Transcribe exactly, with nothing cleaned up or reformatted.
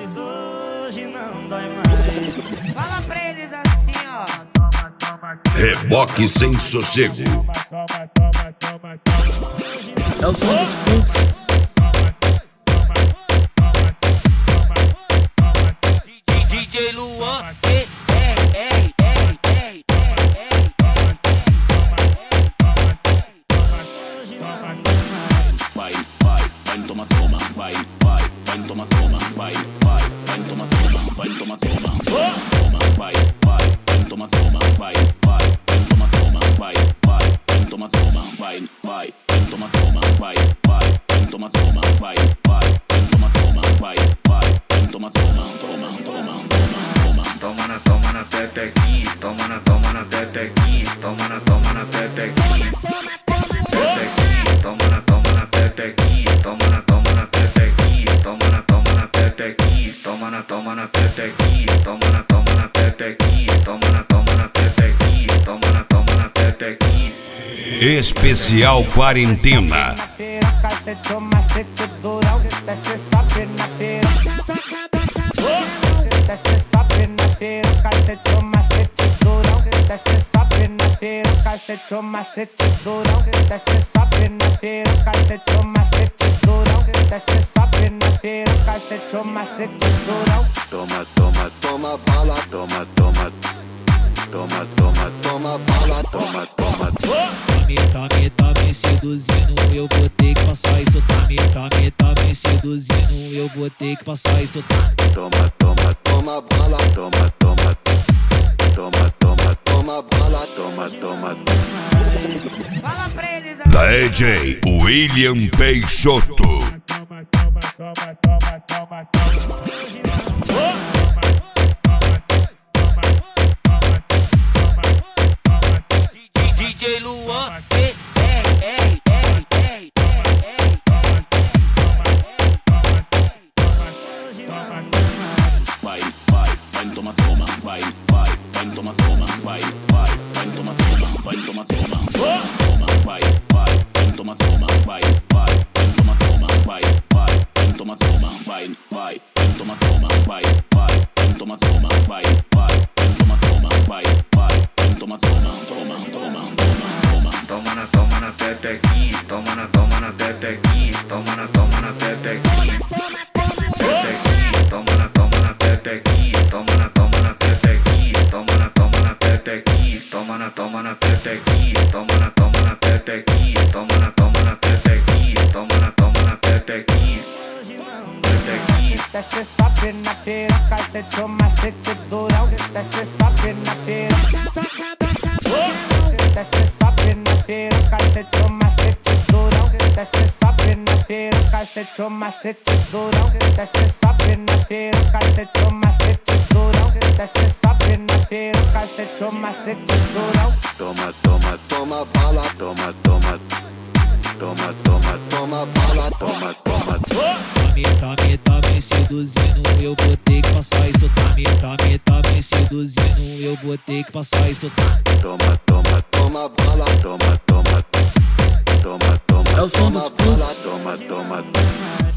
mas hoje não dói mais. Fala pra eles assim, ó. Reboque sem sossego. É o som dos fluxos. D J Luan, ei, ei, ei, ei, ei, ei. Vai, vai, vai, toma, toma, vai, vai, vai, toma, toma, vai, vai, vai, toma, toma, vai, toma, toma, toma, vai, vai, vai, toma, toma, vai, vai, vai, toma, toma, vai, vai, vai, toma, toma, vai, vai, vai, toma, toma, vai, vai, vai, toma, toma, vai, vai, vai, toma, toma, vai, vai, vai, toma, toma, toma, toma, toma, toma. Toma na, toma na pepequinha, toma na, toma na pepequinha, toma na, toma na pepequinha, pepequinha, toma na, toma na pepequinha, toma na, toma na pepequinha, toma na, toma na pepequinha, toma na, toma na pepequinha, toma na, toma na pepequinha, toma na, toma na pepequinha, toma na, toma na pepequinha. Especial Quarentena. Cacete, o macete durão, desce sobe na pera, cacete, o macete durão, desce sobe na pera, cacete, o macete durão. Toma, toma, toma bala, toma, toma, toma, toma, toma bala, toma, toma. Tá me, tá me, tá me seduzindo, eu vou ter que passar isso. Tá me, tá me, tá me seduzindo, eu vou ter que passar isso. Toma, toma, toma bala, toma, toma, toma, toma, toma bala, toma, toma. Fala pra eles assim. D J William Peixoto. D J Luan, ei, ei, ei, ei, ei, ei. Vai, vai, vai, toma, toma, vai, vai, vai, toma, toma, vai, vai, vai, toma, toma, vai, toma, toma, toma, vai, vai, vai, toma, toma, vai, vai, vai, toma, toma, vai, vai, vai, toma, toma, vai, vai, vai, toma, toma, vai, vai, vai, toma, toma, vai, vai, vai, toma, toma, vai, vai, vai, toma, toma, toma, toma, toma, toma. Toma na, toma na pepequinha, toma na, toma na pepequinha, toma na, toma na pepequinha, pepequinha, toma na, toma na pepequinha, toma na, toma na pepequinha, toma na, toma na pepequinha, toma na, toma na pepequinha, toma na, toma na pepequinha, toma na, toma na pepequinha, toma na, toma na pepequinha, pepequinha. Desce sobe na pera, cacete, o macete durão, desce sobe na pera, desce sobe na pera, cacete, o macete durão, desce sobe na pera, cacete, o macete durão, desce sobe na pera, cacete, o macete durão, desce sobe na pera, cacete, o macete durão. Toma, toma, toma bala, toma, toma, toma, toma, toma bala, toma, toma. Tá me, tá me, tá me seduzindo, eu vou ter que passar isso. Tá me, tá me, tá me seduzindo, eu vou ter que passar isso. Toma, toma, toma bala, toma, toma, toma, toma. É o som dos toma bala, fluxos. toma, toma.